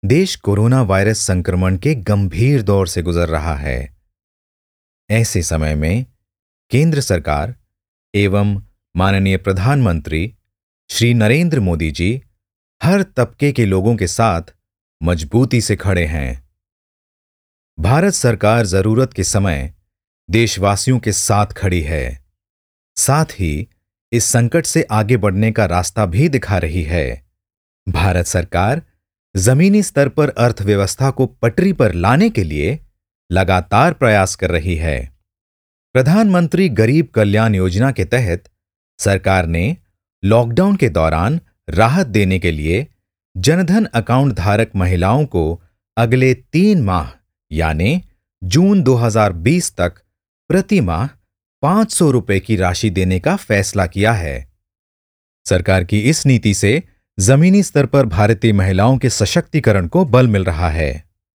देश corona virus संक्रमण के गंभीर दौर से गुजर रहा है। ऐसे समय में केंद्र सरकार एवं माननीय प्रधानमंत्री श्री नरेंद्र मोदी जी हर तबके के लोगों के साथ मजबूती से खड़े हैं। भारत सरकार जरूरत के समय देशवासियों के साथ खड़ी है। साथ ही इस संकट से आगे बढ़ने का रास्ता भी दिखा रही है। भारत सरकार जमीनी स्तर पर अर्थव्यवस्था को पटरी पर लाने के लिए लगातार प्रयास कर रही है। प्रधानमंत्री गरीब कल्याण योजना के तहत सरकार ने लॉकडाउन के दौरान राहत देने के लिए जनधन अकाउंट धारक महिलाओं को अगले 3 माह यानी जून 2020 तक प्रति माह 500 रुपए की राशि देने का फैसला किया है। सरकार की इस नीति से जमीनी स्तर पर भारतीय महिलाओं के सशक्तिकरण को बल मिल रहा है।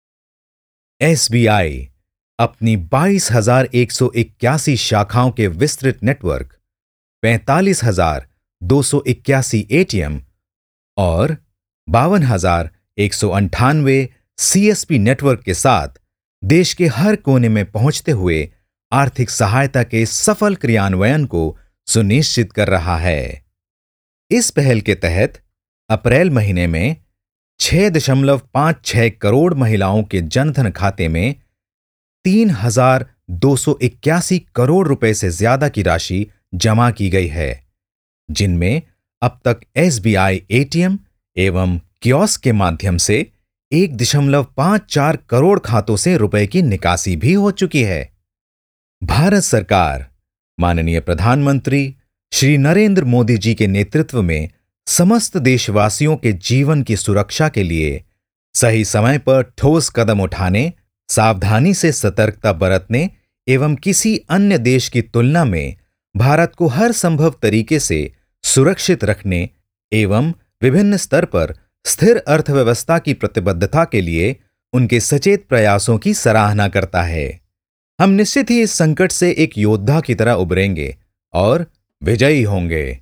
एसबीआई अपनी 22,181 शाखाओं के विस्तृत नेटवर्क, 45,281 एटीएम और 52,198 सीएसपी नेटवर्क के साथ देश के हर कोने में पहुंचते हुए आर्थिक सहायता के सफल क्रियान्वयन को सुनिश्चित कर रहा है। इस पहल के तहत अप्रैल महीने में 6.56 करोड़ महिलाओं के जनधन खाते में 3,281 करोड़ रुपए से ज्यादा की राशि जमा की गई है, जिनमें अब तक एसबीआई एटीएम एवं कियोस्क के माध्यम से 1.54 करोड़ खातों से रुपए की निकासी भी हो चुकी है। भारत सरकार माननीय प्रधानमंत्री श्री नरेंद्र मोदी जी के नेतृत्व में समस्त देशवासियों के जीवन की सुरक्षा के लिए सही समय पर ठोस कदम उठाने, सावधानी से सतर्कता बरतने एवं किसी अन्य देश की तुलना में भारत को हर संभव तरीके से सुरक्षित रखने एवं विभिन्न स्तर पर स्थिर अर्थव्यवस्था की प्रतिबद्धता के लिए उनके सचेत प्रयासों की सराहना करता है। हम निश्चित ही इस संकट से एक योद्धा की तरह उबरेंगे और विजयी होंगे।